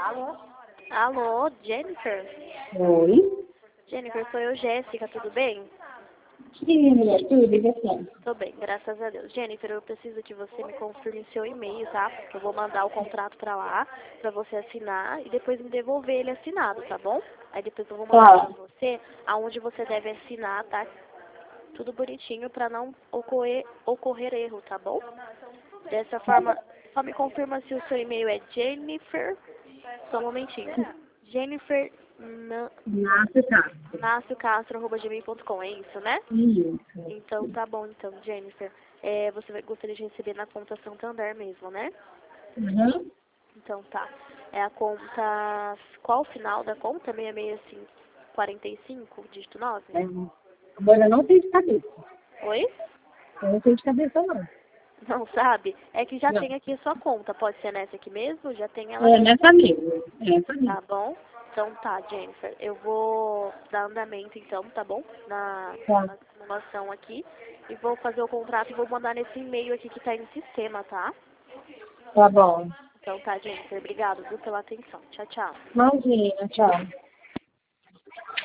Alô? Alô, Jennifer? Oi? Jennifer, sou eu, Jéssica, tudo bem? Sim, mulher, tudo, e você? Tô bem, graças a Deus. Jennifer, eu preciso que você me confirme seu e-mail, tá? Porque eu vou mandar o contrato pra lá, pra você assinar e depois me devolver ele assinado, tá bom? Aí depois eu vou mandar pra Tá, você aonde você deve assinar, tá? Tudo bonitinho pra não ocorrer erro, tá bom? Dessa forma, só me confirma se o seu e-mail é Jennifer. Só um momentinho. Jennifer Márcia, tá. naciocastro@gmail.com, é isso, né? Isso. Então tá bom, então, Jennifer. Você gostaria de receber na conta Santander mesmo, né? Uhum. Então tá. É a conta. Qual o final da conta? 66545, dígito 9? É, agora eu não tenho de cabeça. Oi? Eu não tenho de cabeça, não. Não sabe? É que já Não. tem aqui a sua conta. Pode ser nessa aqui mesmo? Já tem ela É aqui. nessa mesmo. É essa mesmo. Tá bom? Então tá, Jennifer. Eu vou dar andamento então, tá bom? Tá. Na simulação aqui. E vou fazer o contrato e vou mandar nesse e-mail aqui que tá aí no sistema, tá? Tá bom. Então tá, Jennifer. Obrigado, viu, pela atenção. Tchau, tchau. Imagina, tchau.